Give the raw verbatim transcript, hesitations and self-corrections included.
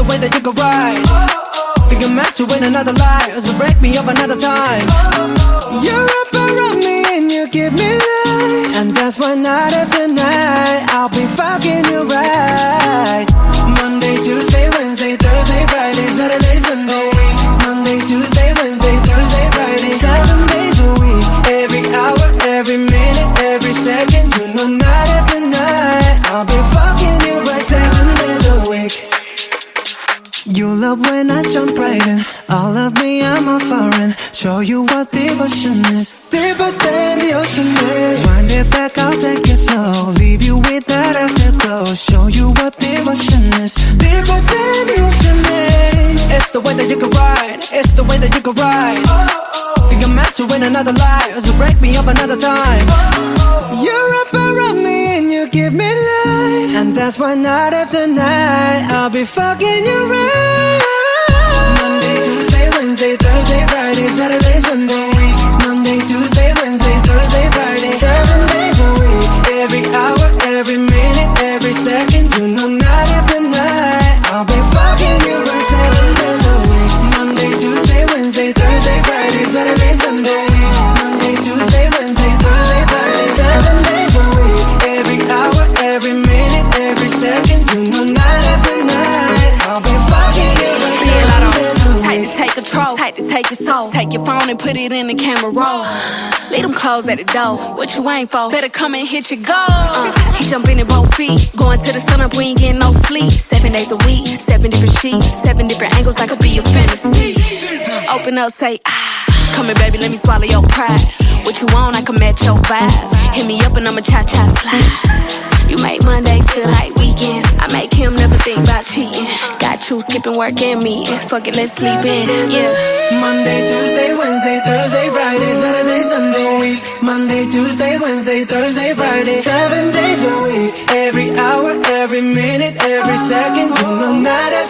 way that you can ride. Think I'm meant to win another life, so break me up another time. You're up around me and you give me life, and that's why night after night I'll be fucking you right. Monday, Tuesday, Wednesday, Thursday, Friday, Saturday, Sunday. Monday, Tuesday, Wednesday, Thursday, Friday, seven days a week. Every hour, every minute, every second, you know night after night I'll be fucking you right seven days a week. You love when I jump right in. All of me, I'm a foreign. Show you what devotion is. Deeper than the ocean is. Wind it back, I'll take it slow. Leave you with that afterglow. Show you what devotion is. Deeper than the ocean is. It's the way that you can ride. It's the way that you can ride. Think I'm meant to win another life, so break me up another time. You're up around me and you give me life, and that's why night after night I'll be fucking you right. Monday, Tuesday, Wednesday, Thursday, Friday, Saturday, Sunday. Monday, Tuesday, Wednesday, Thursday, Friday, seven days a week. Every hour, every minute, every second, you know night after night I'll be fucking you right seven days a week. Monday, Tuesday, Wednesday, Thursday, Friday, Saturday, Sunday. Monday, Tuesday, Wednesday, Thursday, Friday, seven days a week. Every hour, every minute, every second, you know night after night I'll be fucking you right seven days a week. Tight to take control, tight to take your soul. Take your phone and put it in the camera roll. Leave them clothes at the door. What you ain't for? Better come and hit your goal. Uh, he jumping in both feet. Going to the sun up, we ain't getting no sleep. Seven days a week, seven different sheets, seven different angles. I could be your fantasy. Open up, say ah. Come here, baby, let me swallow your pride. What you want, I can match your vibe. Hit me up and I'ma cha-cha slide. You make Mondays feel like weekends. I make him never think about cheating. Got you skipping work and me. Fuck it, let's sleep in, yeah. Monday, Tuesday, Wednesday, Thursday, Friday, Saturday, Sunday week. Monday, Tuesday, Wednesday, Thursday, Friday, seven days a week. Every hour, every minute, every second, you know night after